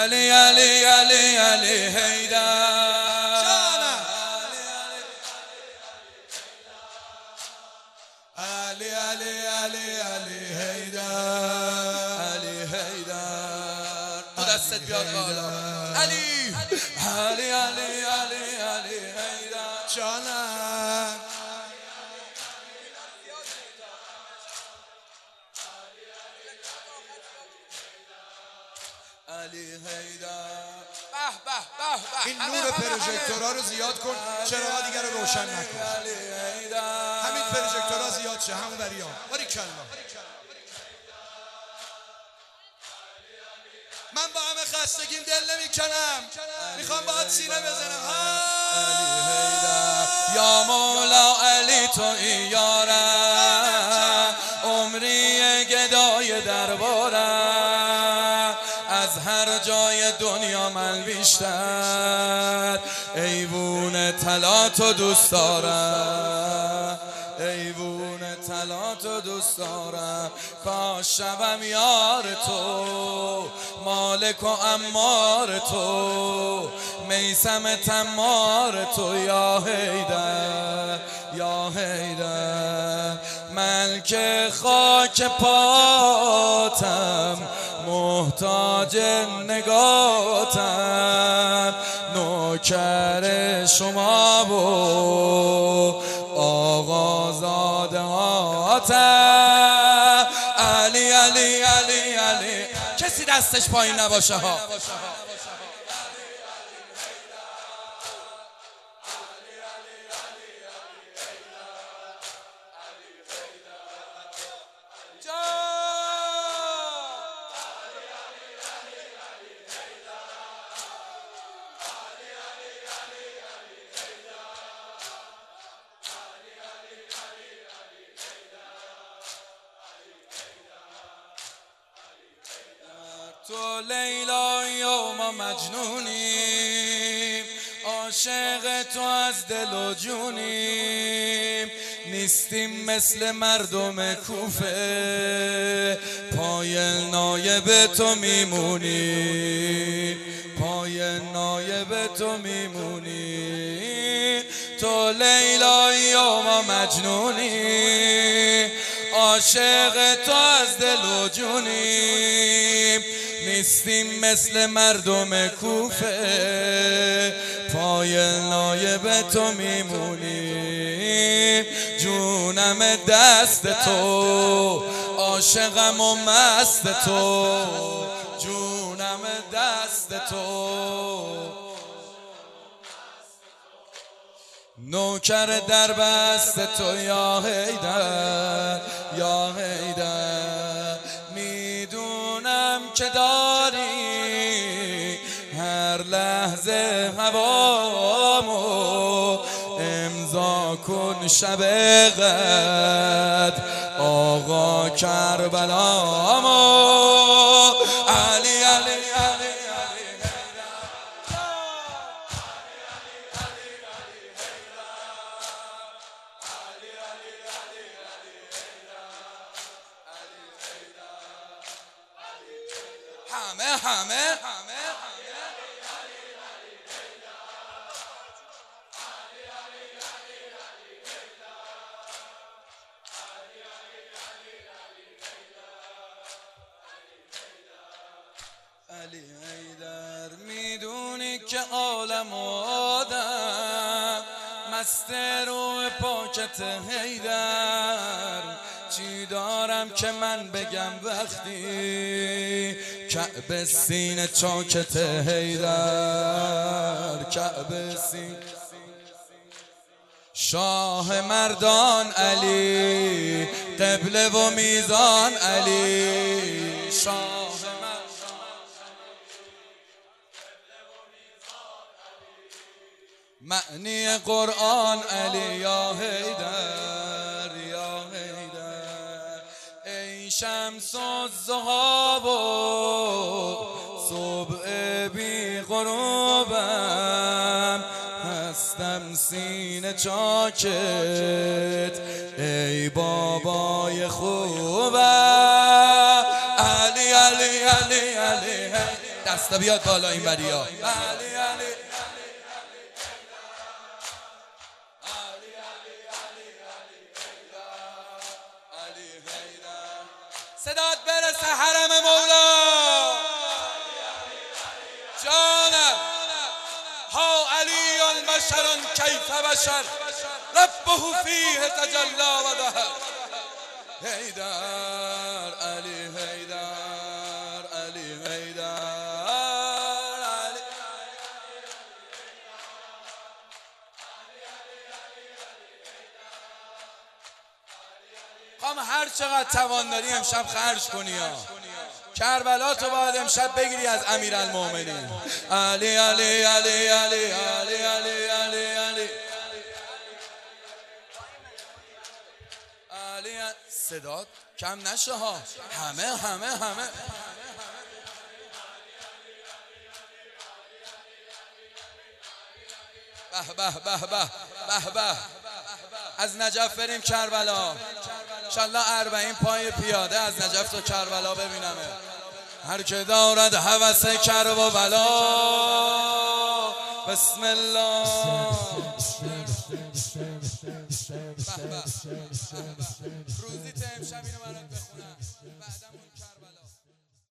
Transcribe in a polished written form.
علی علی علی علی حیدر علی علی علی علی حیدر علی حیدر تو دستت بیاد بالا علی علی علی علی علی حیدر جانم علی حیدر این نور پروژکتورها رو زیاد کن چراغا دیگه رو روشن نکن همین پروژکتورها زیاد شه همون بریام باریکلا من با همه خستگیم دل نمیکنم میخوام باهات سینه بزنم علی حیدر یا مولا علی تو یارم عمری گدای دربارم از هر جای دنیا من بیشتر ایوون طلا تو دوست دارم ایوون طلا تو دوست دارم کاش شبم یار تو مالک و امار تو میثم تمار تو یا حیدر یا حیدر ملک خاک پاتم محتاج نگاتم نوکر شما و آقازاده هاتم علی علی علی علی کسی دستش پایین نباشه ها تو لیلا یا ما مجنونیم عاشق تو از دل و جونیم نیستیم مثل مردم کوفه پای نایب تو میمونیم پای نایب تو میمونیم تو لیلا یا ما مجنونیم عاشق تو از دل و جونیم نیستیم مثل مردم کوفه پای نایب تو میمونیم جونم دست تو عاشقم و مست تو جونم دست تو نوکر در بست تو یا حیدر یا حیدر میدونم که داری هر لحظه هوامو امضا کن شب قدر آقا کربلامو علی علی علی همه علی حیدر میدونی که عالم آدم مست روح پاکت حیدر چی دارم که من بگم وقتی کعب سینه چاکت حیدر کعب سینه شاه مردان علی قبله و میزان علی شاه معنی قرآن علی یا حیدر یا حیدر ای شمس الضحی و صبح بی غروبم هستم سینه چاکت ای بابای خوبم علی علی علی علی دستا بیاد بالا این بریا علی علی صدات برسه حرم مولا جانم ها علی بشر کیف بشر ربه فیه تجلی و ظهر حیدر علی حیدر علی حیدر علی خواهم هر چقدر توان داری امشب خرج کنی ها کربلا تو باید امشب بگیری از امیرالمومنین علی علی علی علی علی علی علی علی علی صدات کم نشه ها همه به به به به به از نجف بریم کربلا انشالله 40 پای پیاده از نجف تا کربلا ببینمه هر که دارد هوس کرب و بلا بسم الله روزی تا امشب اینو برات بخونم بعدمون کربلا